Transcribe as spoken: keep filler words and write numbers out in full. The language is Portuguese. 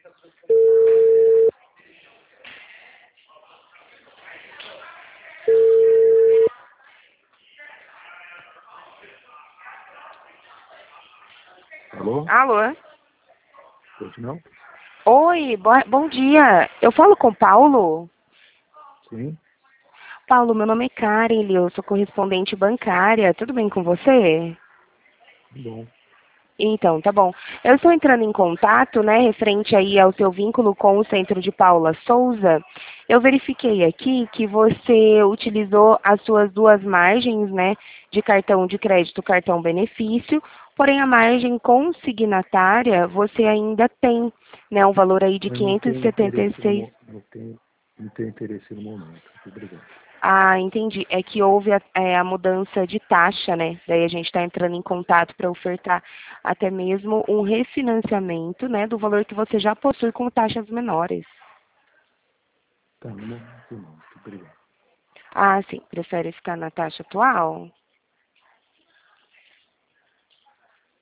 Alô? Alô? Hoje não? Oi, bo- bom dia. Eu falo com Paulo? Sim? Paulo, meu nome é Karen, eu sou correspondente bancária. Tudo bem com você? Bom. Então, tá bom. Eu estou entrando em contato, né, referente aí ao seu vínculo com o Centro de Paula Souza. Eu verifiquei aqui que você utilizou as suas duas margens, né, de cartão de crédito, cartão benefício, porém a margem consignatária você ainda tem, né, um valor aí de Eu não quinhentos e tenho setenta e interesse no, seis. mo- não tenho, não tenho interesse no momento. Muito obrigado. Ah, entendi. É que houve a, é, a mudança de taxa, né? Daí a gente está entrando em contato para ofertar até mesmo um refinanciamento, né, do valor que você já possui com taxas menores. Tá, no momento não. Muito obrigado. Ah, sim. Prefere ficar na taxa atual?